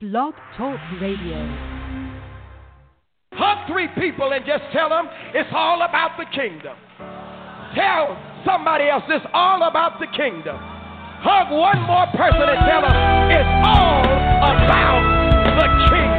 Blog Talk Radio. Hug three people and just tell them it's all about the kingdom. Tell somebody else it's all about the kingdom. Hug one more person and tell them it's all about the kingdom.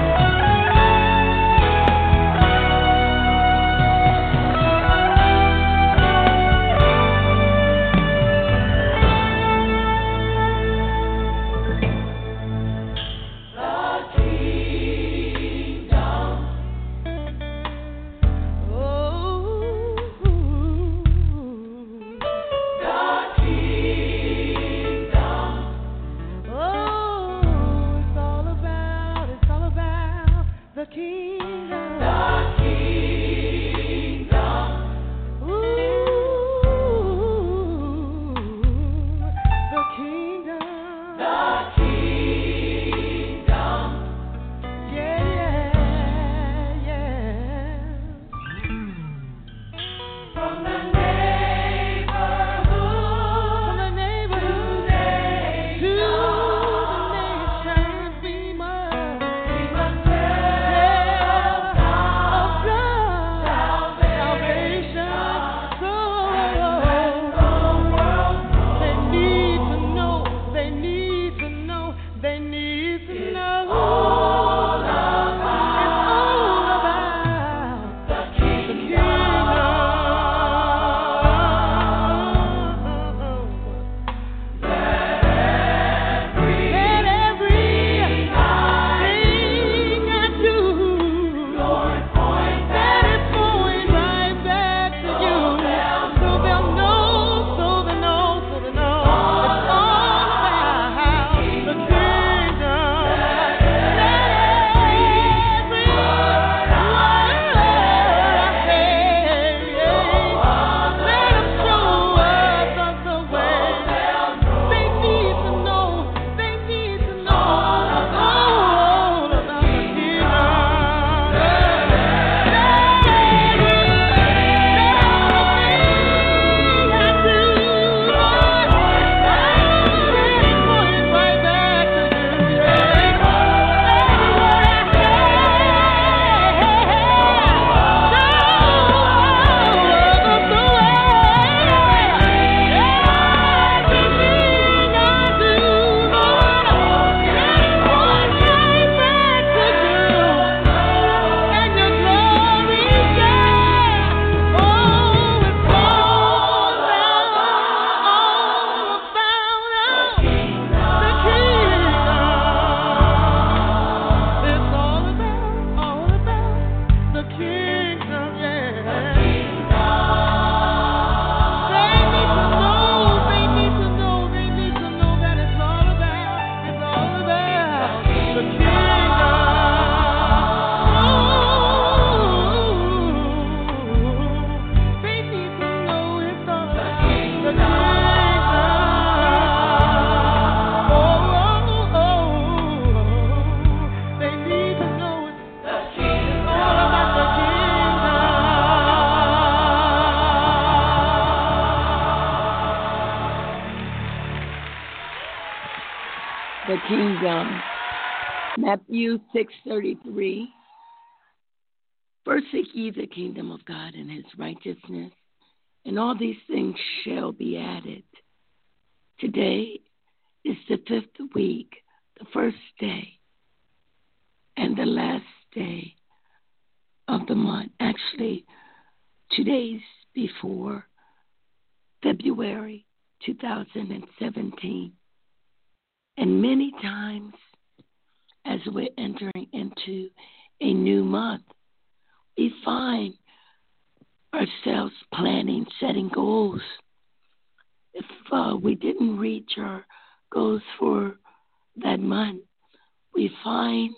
Matthew 6:33. First seek ye the kingdom of God and his righteousness, and all these things shall be added. Today is the 5th week, the first day, and the last day of the month. Actually, 2 days before February 2017. And many times, as we're entering into a new month, we find ourselves planning, setting goals. If we didn't reach our goals for that month, we find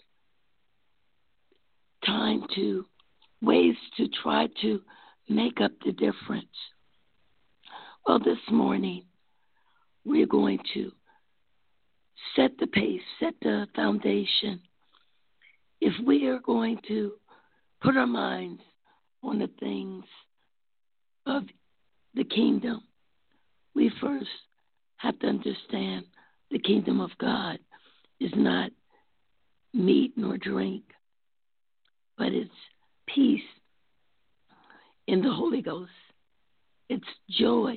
ways to try to make up the difference. Well, this morning, we're going to set the pace, set the foundation. If we are going to put our minds on the things of the kingdom, we first have to understand the kingdom of God is not meat nor drink, but it's peace in the Holy Ghost. It's joy.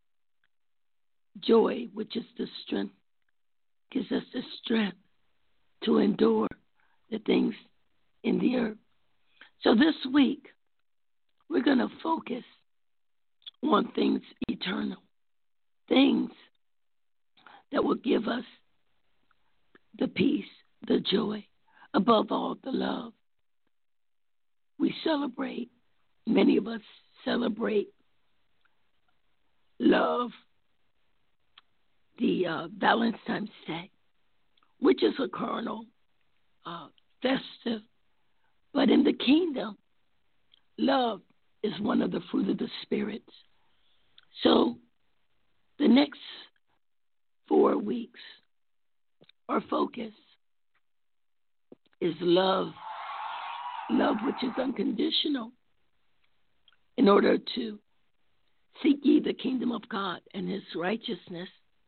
Joy, which is the strength, gives us the strength to endure the things in the earth. So this week, we're going to focus on things eternal, things that will give us the peace, the joy, above all, the love. We celebrate, many of us celebrate love, the Valentine's Day, which is a carnal, festive, but in the kingdom, love is one of the fruit of the Spirit. So the next 4 weeks, our focus is love, love which is unconditional. In order to seek ye the kingdom of God and his righteousness,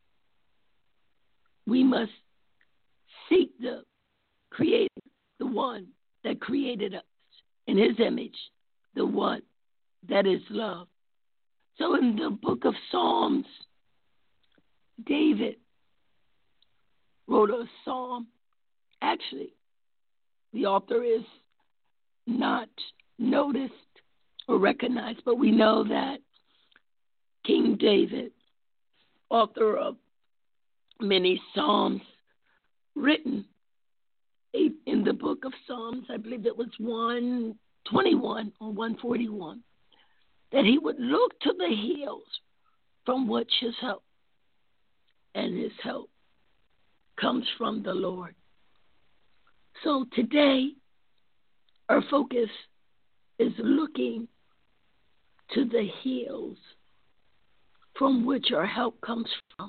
we must seek the Creator, the one that created us in his image, the one that is love. So in the book of Psalms, David wrote a psalm. Actually, the author is not noticed or recognized, but we know that King David, author of many psalms written in the book of Psalms, I believe it was 121 or 141, that he would look to the hills from which his help, and his help comes from the Lord. So today, our focus is looking to the hills from which our help comes from.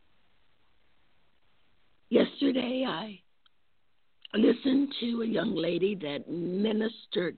Yesterday, I listened to a young lady that ministered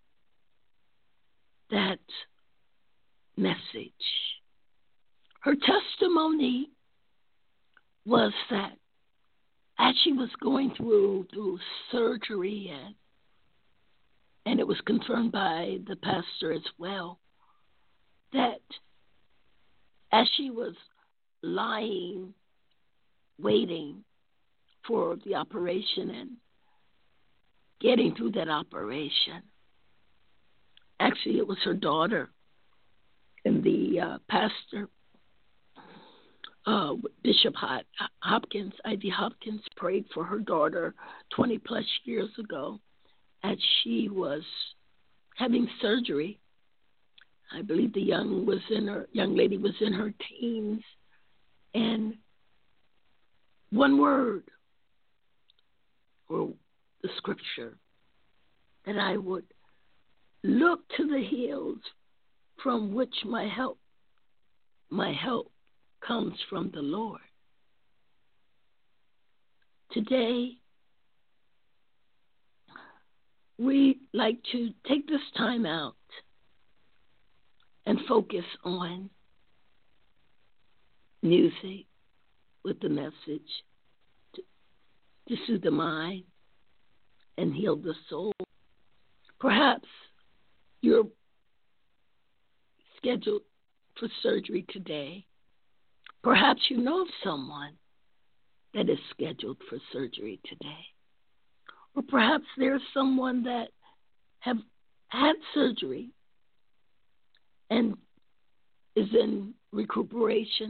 that message. Her testimony was that as she was going through surgery, and it was confirmed by the pastor as well, that as she was lying, waiting for the operation and getting through that operation, actually it was her daughter and the pastor, Bishop Hopkins, Ivy Hopkins, prayed for her daughter 20 plus years ago as she was having surgery. I believe the young lady was in her teens, and one word or the scripture that I would look to the hills from which my help comes from the Lord. Today, we like to take this time out and focus on music with the message to soothe the mind and heal the soul. Perhaps you're scheduled for surgery today. Perhaps you know of someone that is scheduled for surgery today. Or perhaps there's someone that have had surgery and is in recuperation.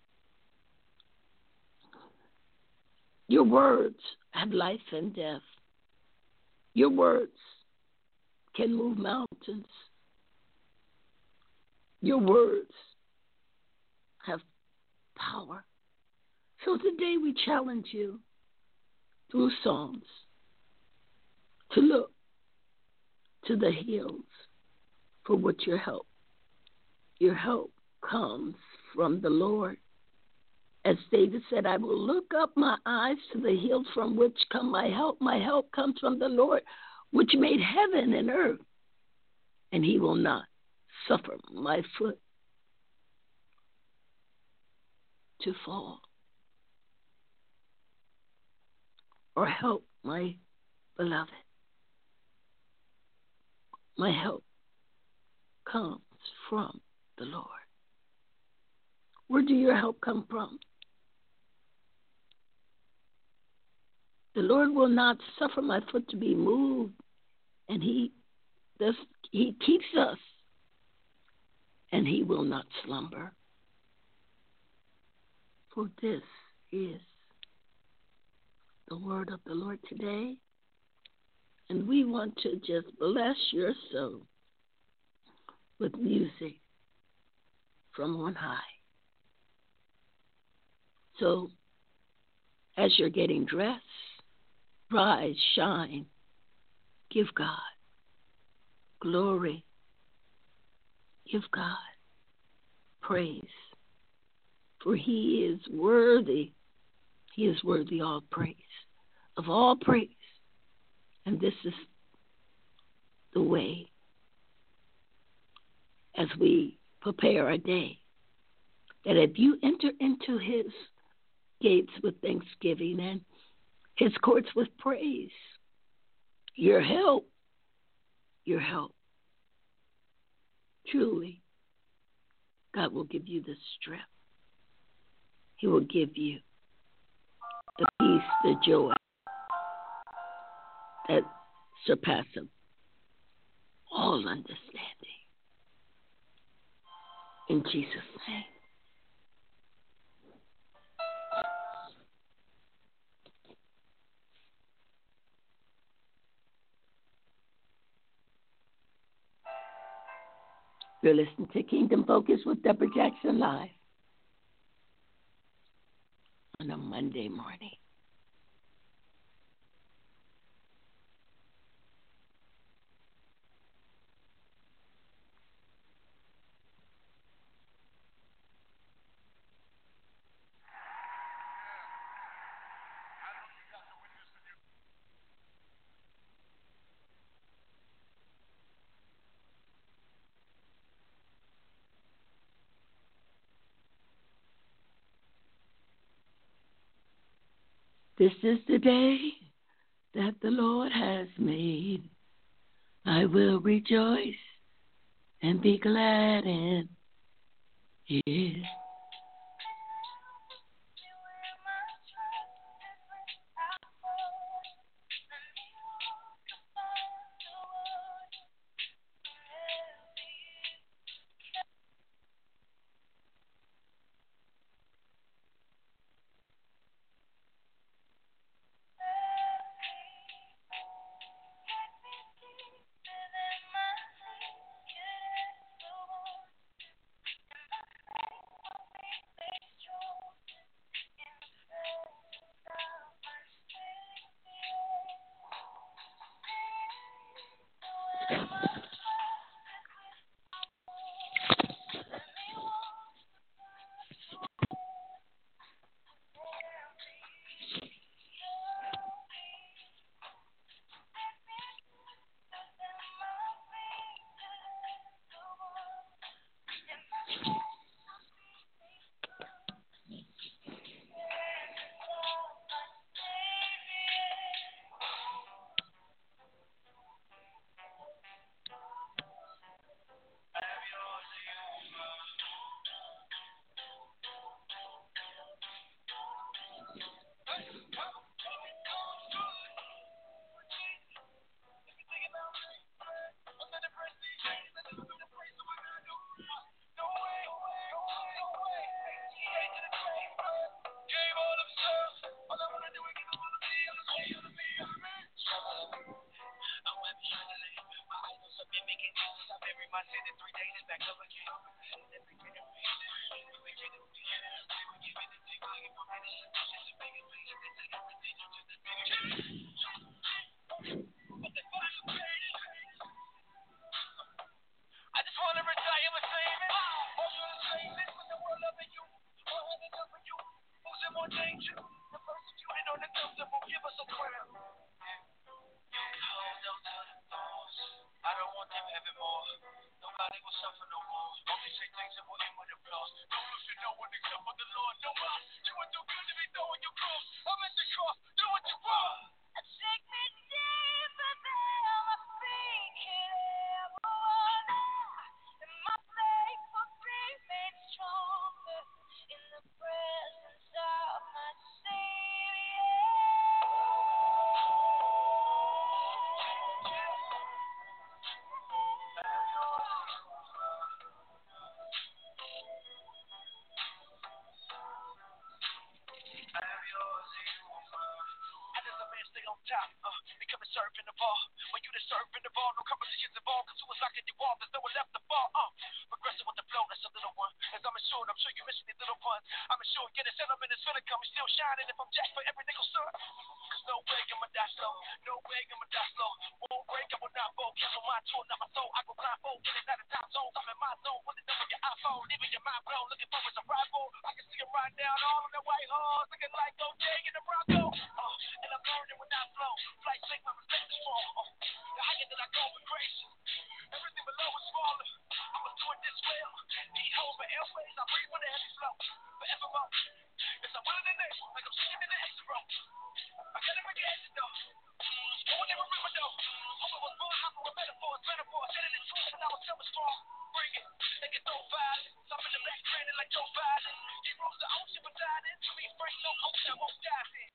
Your words have life and death. Your words can move mountains. Your words have power. So today we challenge you through songs to look to the hills for what your help comes from the Lord. As David said, I will look up my eyes to the hills from which come my help. My help comes from the Lord, which made heaven and earth, and he will not suffer my foot to fall. Or help, my Beloved, my help comes from the Lord. Where do your help come from? The Lord will not suffer my foot to be moved, and He keeps us, and He will not slumber. For this is the word of the Lord today, and we want to just bless your soul with music from on high. So, as you're getting dressed, rise, shine, give God glory, give God praise, for He is worthy. He is worthy of all praise. And this is the way as we prepare our day, that if you enter into His gates with thanksgiving and His courts with praise, your help, truly, God will give you the strength. He will give you the peace, the joy that surpasses all understanding. In Jesus' name. You're listening to Kingdom Focus with Deborah Jackson live on a Monday morning. This is the day that the Lord has made. I will rejoice and be glad in it. top, becoming surfing the ball. When you the surfing the ball, no competitions involved, cause who was knocking you off, there's no one left to fall, progressing with the flow, that's a little one. As I'm assured, I'm sure you're missing these little puns. I'm assured, get a sentiment is finna come, still shining if I'm jacked for every nickel, sir. Cause no way I'ma die slow, no way I'ma die slow. Won't break, I will not fold, cancel my tour, not my soul. I go blindfold, get it out of top zones, I'm in my zone. Put it up on your iPhone, leaving your mind blown, looking for his arrival. I can see him ride down all on that white horse, looking like OJ in the Bronco. And I'm learning when I flow, flight sick, my respect is strong. The higher that I go with grace, everything below is smaller. I was doing this well, need home for airways, I breathe with a heavy flow, forevermore. Yes, I'm willing to name, like I'm singing in the extra row. I gotta forget it though, I will never remember though. Hope I was born, I'm with metaphors, getting in truth when I was so strong. Bring it, they can throw violence, I'm in the back training like Joe Biden. He rose the ocean with dining, to be frank, no ocean, I won't dive in.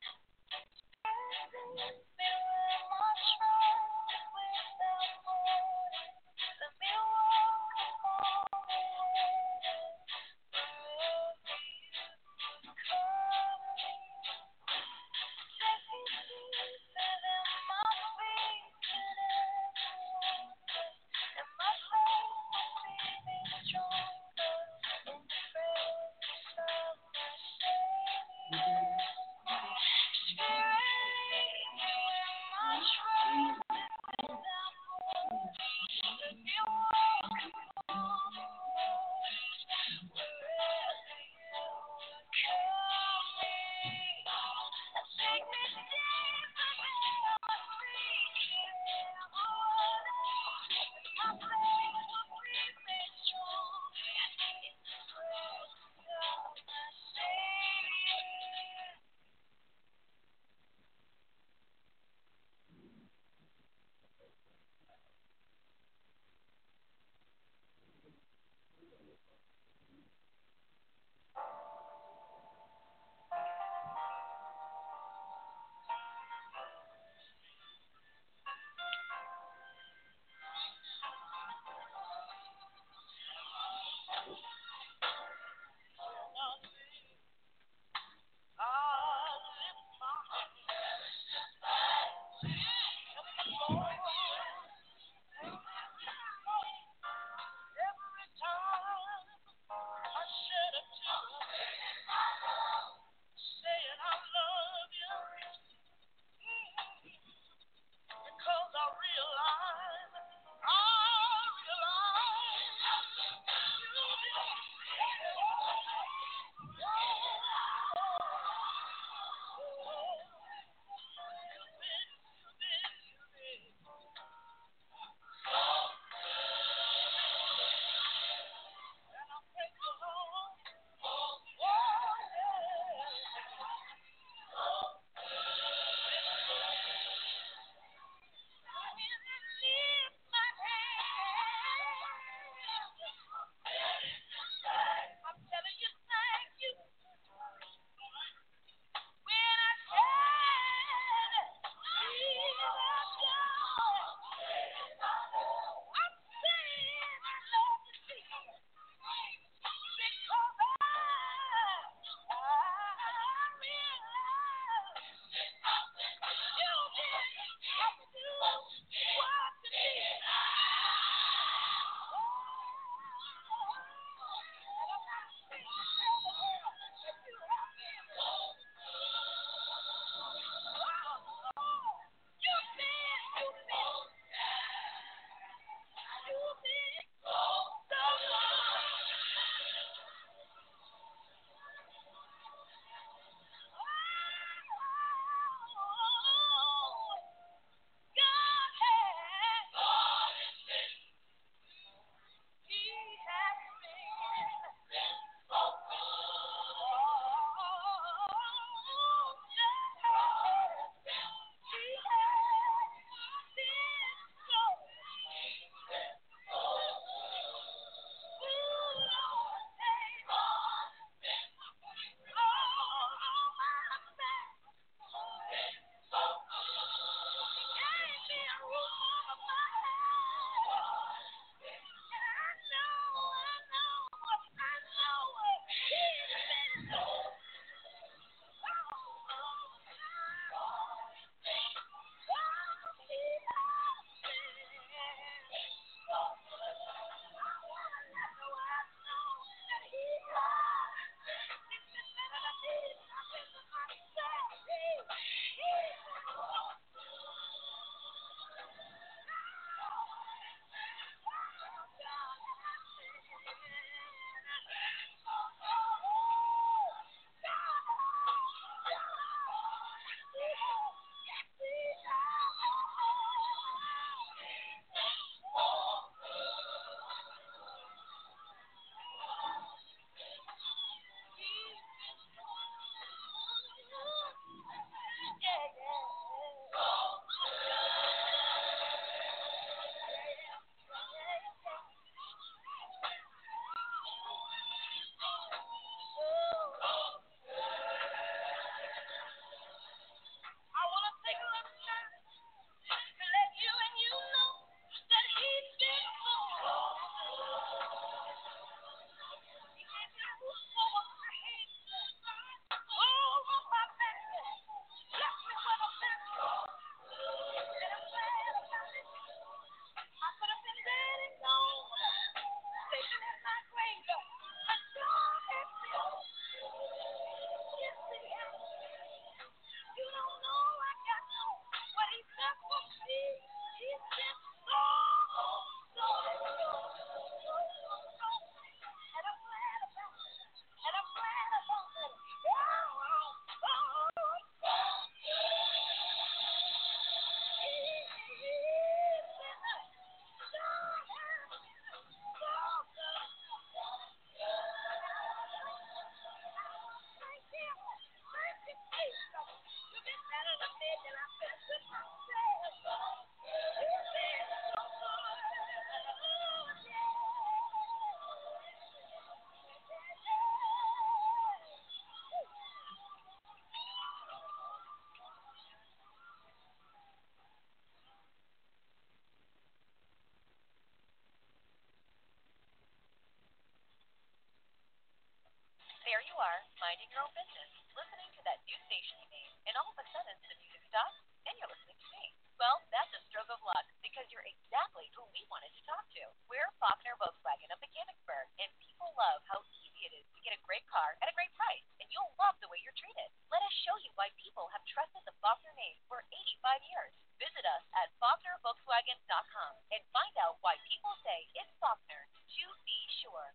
There you are, minding your own business, listening to that new station you named, and all of a sudden the music stops, and you're listening to me. Well, that's a stroke of luck, because you're exactly who we wanted to talk to. We're Faulkner Volkswagen of Mechanicsburg, and people love how easy it is to get a great car at a great price, and you'll love the way you're treated. Let us show you why people have trusted the Faulkner name for 85 years. Visit us at FaulknerVolkswagen.com and find out why people say it's Faulkner, to be sure.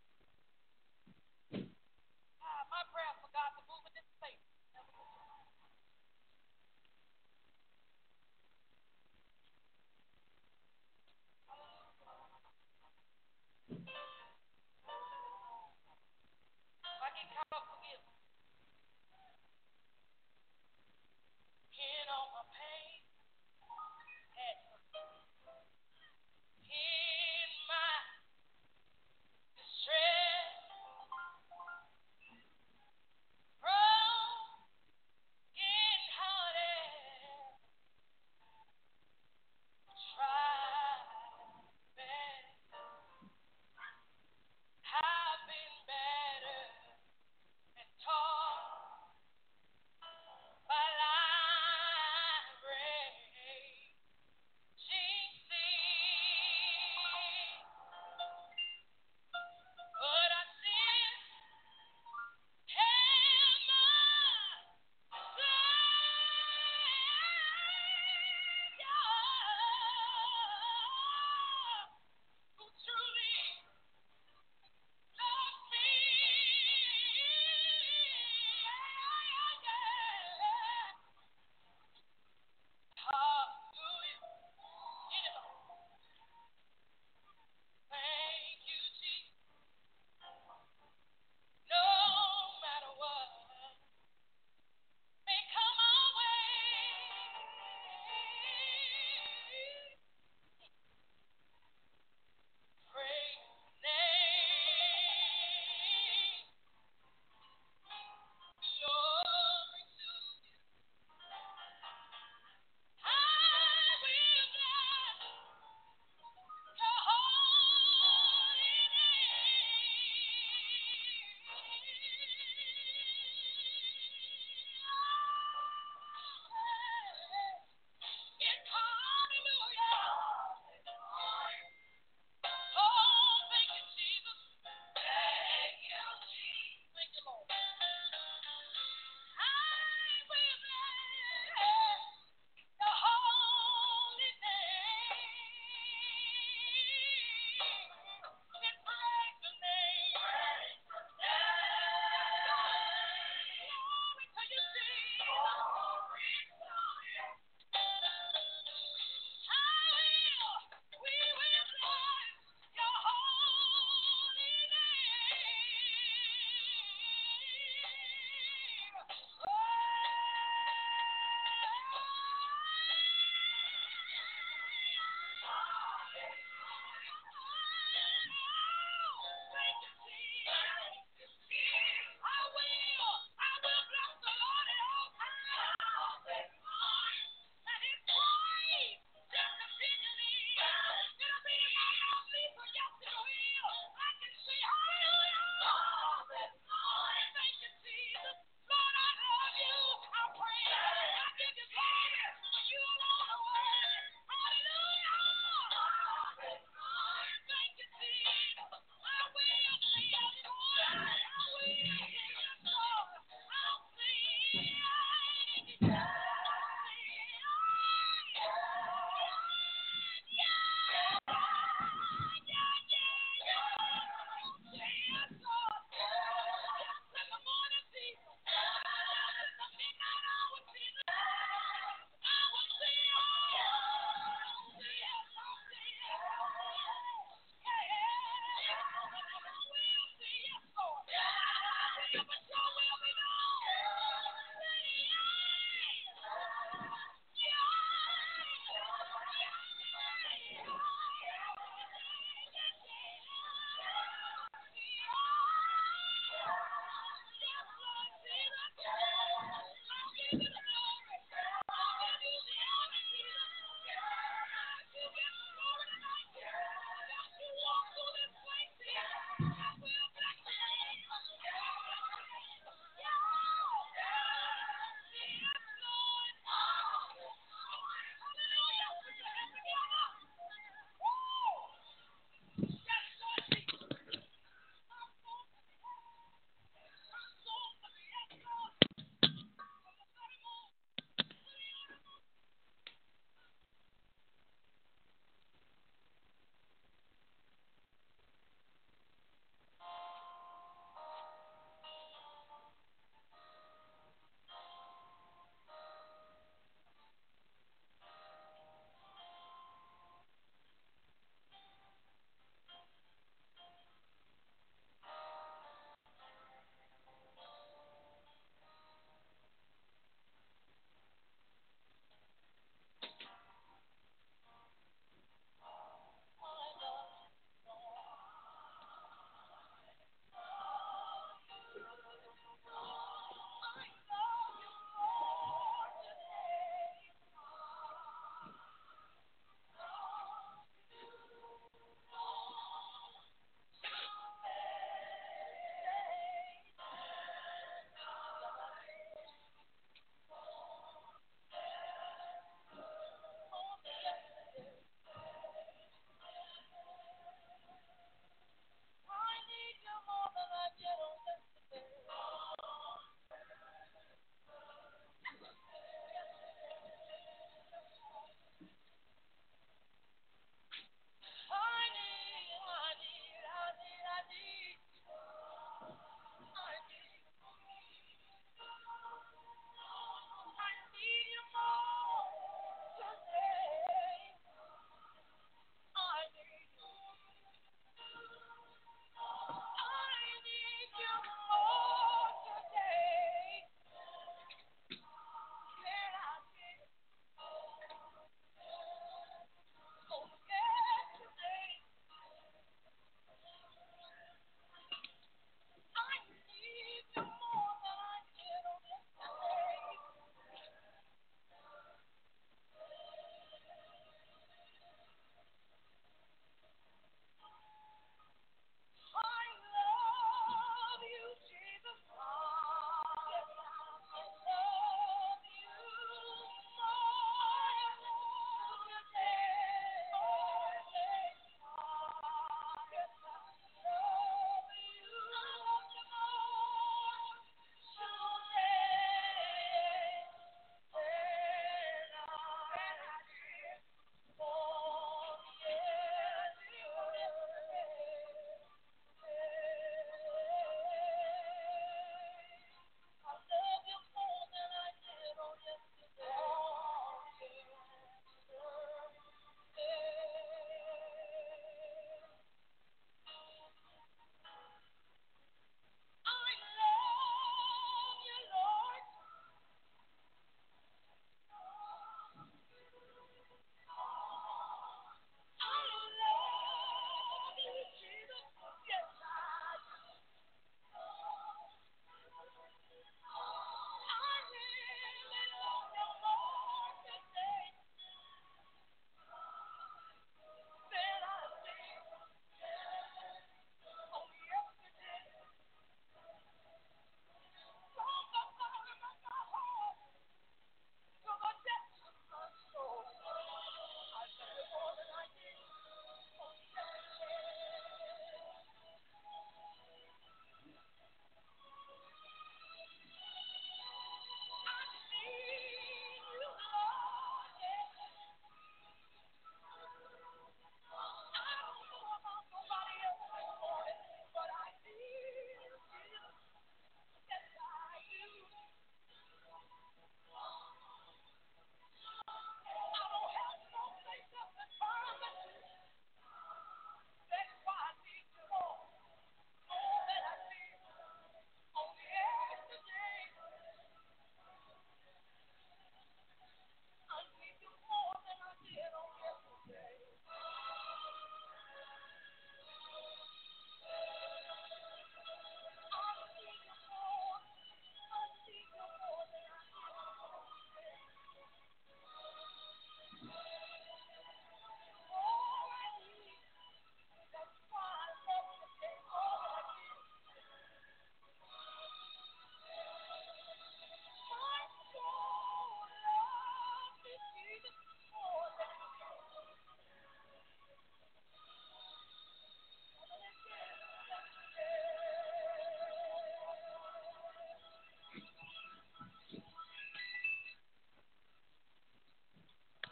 My prayer for God to move in this place. If I get caught up, forgive me. In all my pain, in my distress.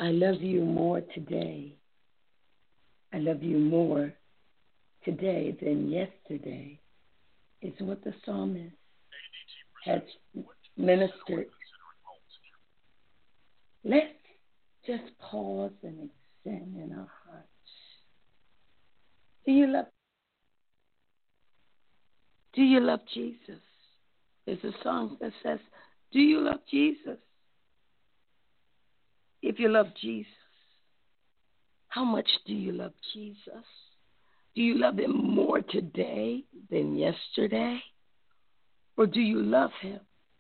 I love you more today. I love you more today than yesterday, is what the psalmist has ministered. Let's just pause and examine our hearts. Do you love Jesus? There's a song that says, do you love Jesus? If you love Jesus, how much do you love Jesus? Do you love him more today than yesterday? Or do you love him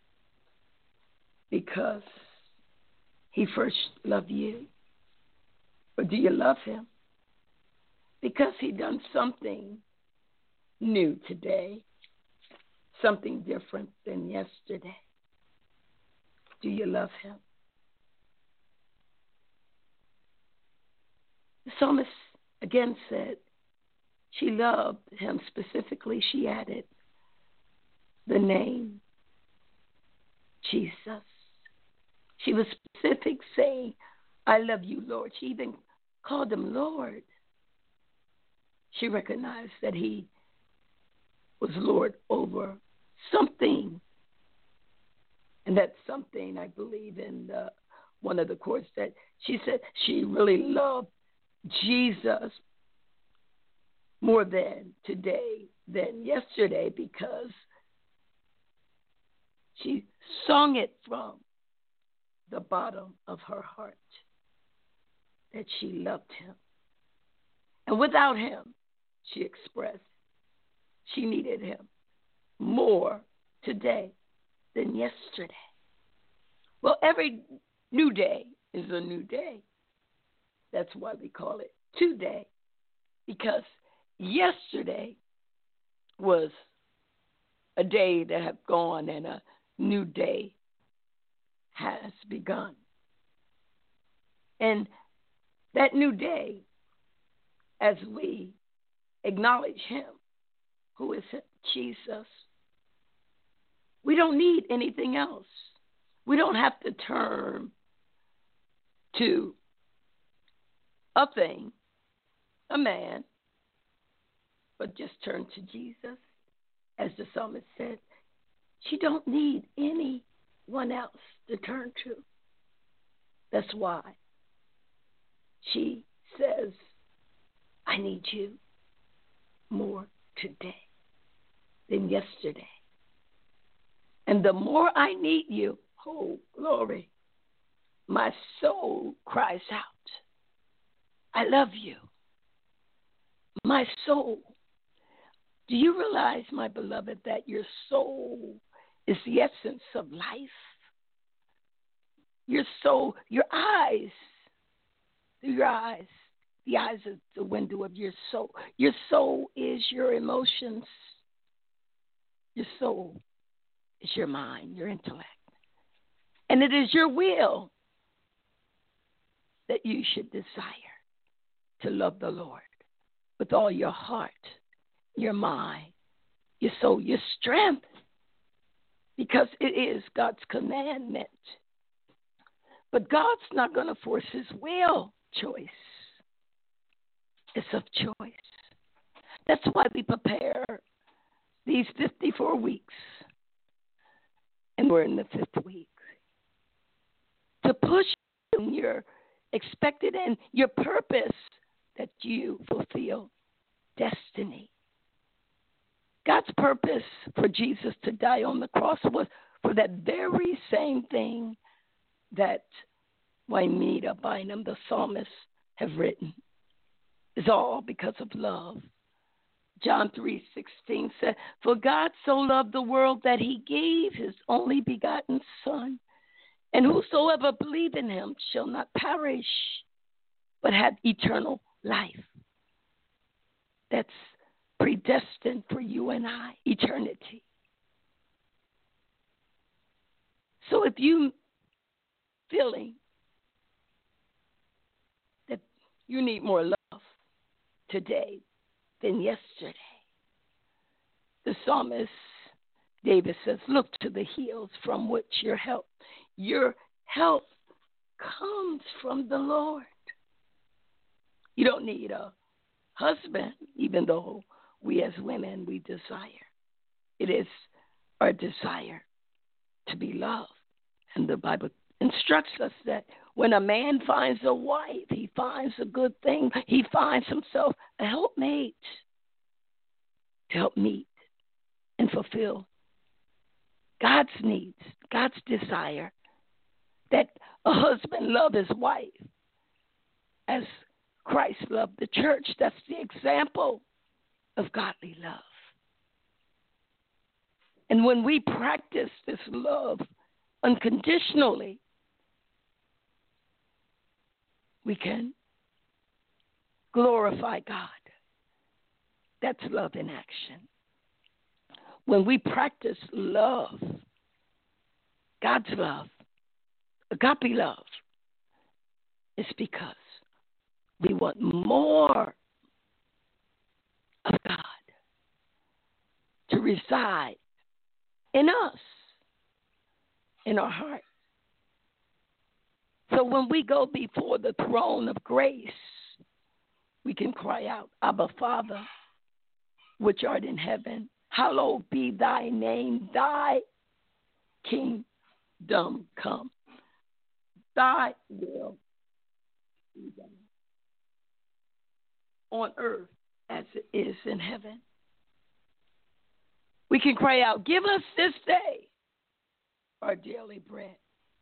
because he first loved you? Or do you love him because he done something new today, something different than yesterday? Do you love him? The psalmist again said she loved him specifically. She added the name Jesus. She was specific, saying, I love you, Lord. She even called him Lord. She recognized that he was Lord over something. And that something, I believe, in one of the quotes that she said she really loved Jesus more than today than yesterday, because she sung it from the bottom of her heart that she loved him. And without him, she expressed she needed him more today than yesterday. Well, every new day is a new day. That's why we call it today, because yesterday was a day that had gone and a new day has begun. And that new day, as we acknowledge him, who is Jesus, we don't need anything else. We don't have to turn to a thing, a man, but just turn to Jesus. As the psalmist said, she don't need anyone else to turn to. That's why she says, I need you more today than yesterday. And the more I need you, oh, glory, my soul cries out, I love you. My soul. Do you realize, my beloved, that your soul is the essence of life? Your soul, your eyes, the eyes is the window of your soul. Your soul is your emotions. Your soul is your mind, your intellect. And it is your will that you should desire to love the Lord with all your heart, your mind, your soul, your strength, because it is God's commandment. But God's not going to force his will. Choice. It's of choice. That's why we prepare these 54 weeks, and we're in the 5th week, to push your expected and your purpose that you fulfill destiny. God's purpose for Jesus to die on the cross was for that very same thing that Juanita Bynum, the psalmist, have written. It's all because of love. John 3:16 said, for God so loved the world that he gave his only begotten Son, and whosoever believe in him shall not perish, but have eternal life. That's predestined for you and I, eternity. So if you feeling that you need more love today than yesterday, the psalmist David says, look to the hills from which your help comes from the Lord. You don't need a husband, even though we as women, we desire. It is our desire to be loved. And the Bible instructs us that when a man finds a wife, he finds a good thing. He finds himself a helpmate to help meet and fulfill God's needs, God's desire, that a husband love his wife as Christ loved the church. That's the example of godly love. And when we practice this love unconditionally, we can glorify God. That's love in action. When we practice love, God's love, agape love, it's because we want more of God to reside in us, in our heart. So when we go before the throne of grace, we can cry out, Abba, Father, which art in heaven, hallowed be thy name, thy kingdom come. Thy will be done on earth as it is in heaven. We can cry out, give us this day our daily bread.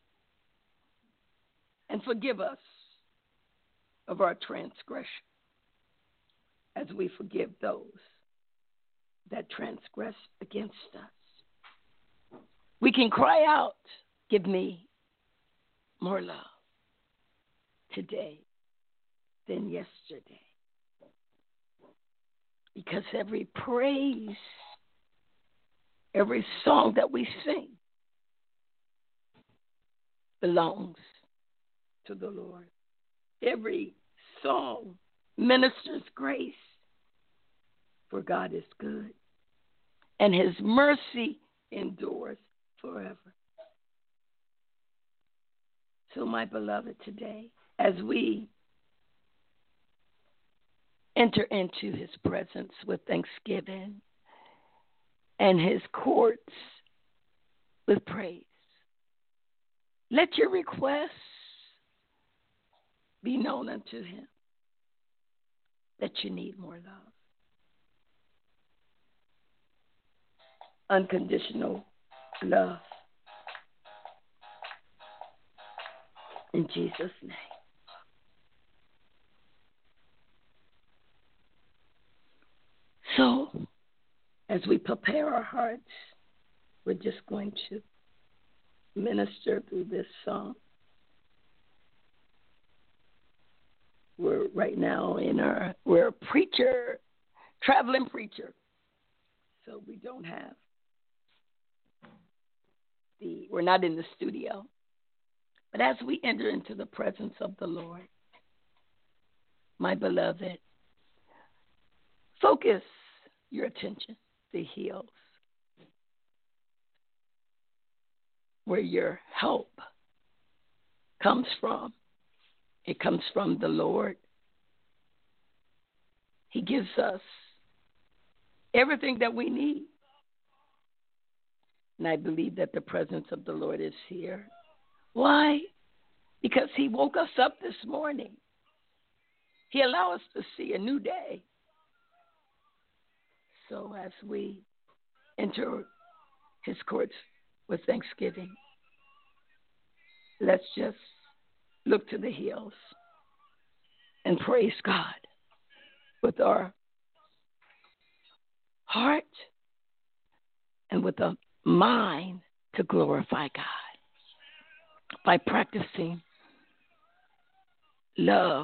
And forgive us of our transgression as we forgive those that transgress against us. We can cry out, give me more love today than yesterday. Because every praise, every song that we sing belongs to the Lord. Every song ministers grace, for God is good, and his mercy endures forever. So, my beloved, today, as we enter into his presence with thanksgiving and his courts with praise, let your requests be known unto him, that you need more love. Unconditional love. In Jesus' name. So, as we prepare our hearts, we're just going to minister through this song. We're right now we're a preacher, traveling preacher. So we don't have we're not in the studio. But as we enter into the presence of the Lord, my beloved, focus your attention, the hills, where your help comes from. It comes from the Lord. He gives us everything that we need. And I believe that the presence of the Lord is here. Why? Because he woke us up this morning. He allowed us to see a new day. So as we enter his courts with thanksgiving, let's just look to the hills and praise God with our heart and with a mind to glorify God by practicing love.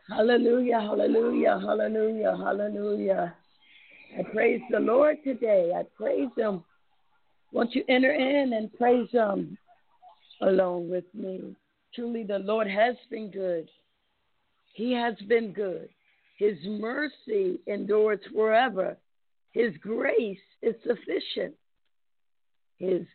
Hallelujah, hallelujah, hallelujah, hallelujah. I praise the Lord today. I praise Him. Won't you enter in and praise Him along with me? Truly, the Lord has been good. He has been good. His mercy endures forever. His grace is sufficient. His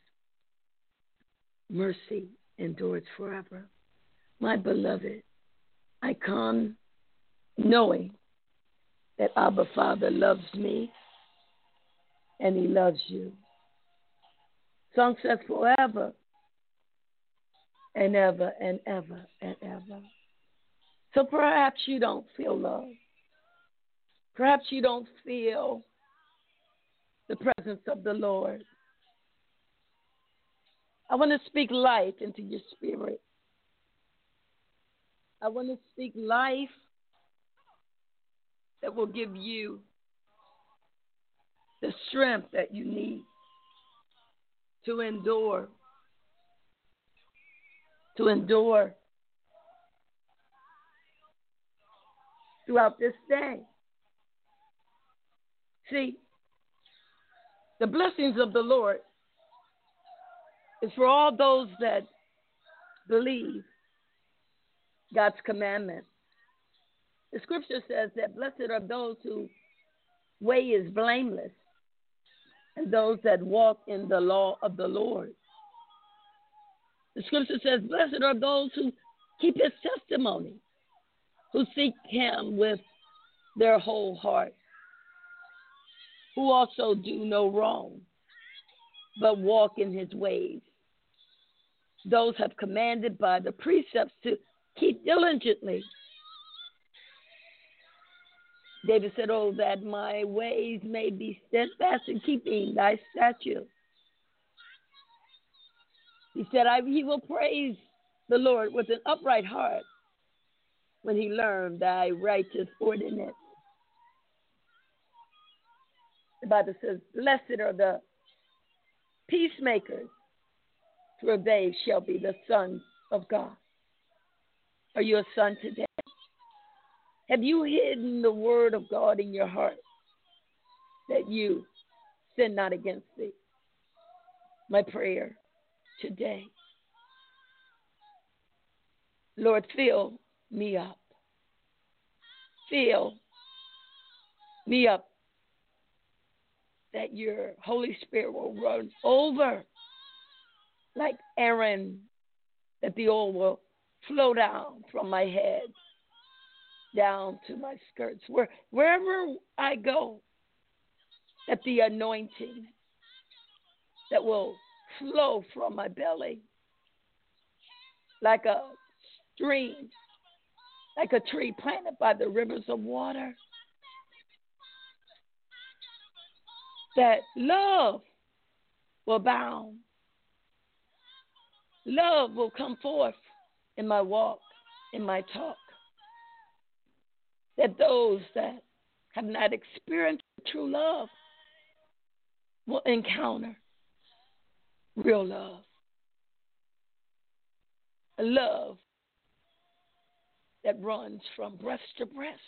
mercy endures forever. My beloved, I come knowing that Abba Father loves me and He loves you. Song says forever and ever and ever and ever. So perhaps you don't feel love. Perhaps you don't feel the presence of the Lord. I want to speak life into your spirit. I want to speak life that will give you the strength that you need to endure throughout this day. See, the blessings of the Lord is for all those that believe God's commandments. The scripture says that blessed are those whose way is blameless and those that walk in the law of the Lord. The scripture says, blessed are those who keep His testimony, who seek Him with their whole heart, who also do no wrong, but walk in His ways. Those have commanded by the precepts to keep diligently. David said, oh, that my ways may be steadfast in keeping thy statutes. He said, he will praise the Lord with an upright heart when he learned thy righteous ordinance. The Bible says, blessed are the peacemakers, for they shall be the sons of God. Are you a son today? Have you hidden the word of God in your heart that you sin not against thee? My prayer today, Lord, fill me up. Fill me up that your Holy Spirit will run over like Aaron, that the oil will flow down from my head down to my skirts. Wherever I go, that the anointing that will flow from my belly like a stream, like a tree planted by the rivers of water, that love will abound. Love will come forth in my walk, in my talk. That those that have not experienced true love will encounter real love. A love that runs from breast to breast.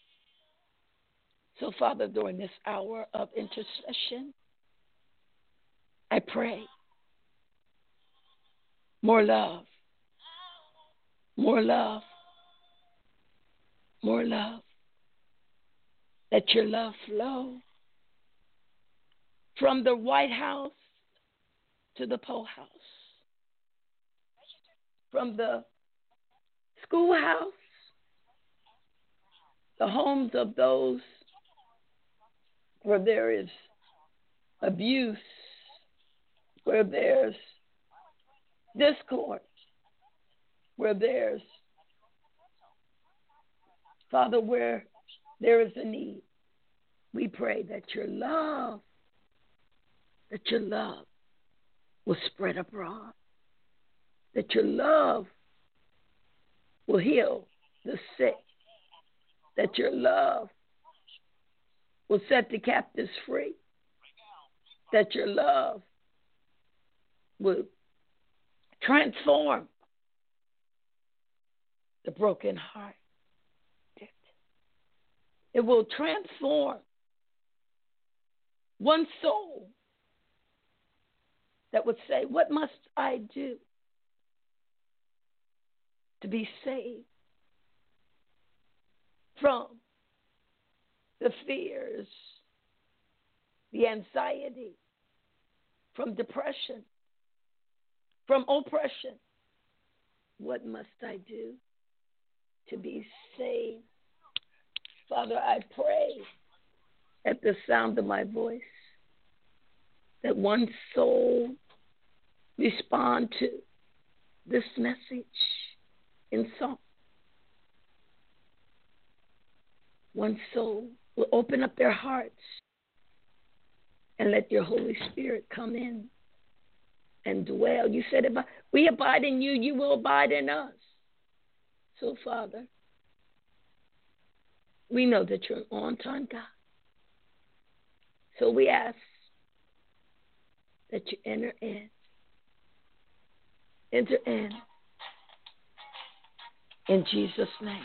So, Father, during this hour of intercession, I pray more love, more love, more love. Let your love flow from the White House to the Poe House, from the schoolhouse, the homes of those where there is abuse, where there's discord, where there's, Father, where there is a need. We pray that your love will spread abroad, that your love will heal the sick, that your love will set the captives free, that your love will transform the broken heart. It will transform one soul that would say, what must I do to be saved from the fears, the anxiety, from depression, from oppression? What must I do to be saved? Father, I pray at the sound of my voice that one soul respond to this message in song. One soul will open up their hearts and let your Holy Spirit come in and dwell. You said, if we abide in you, you will abide in us. So, Father, we know that you're an on-time God. So we ask that you enter in. Enter in Jesus' name.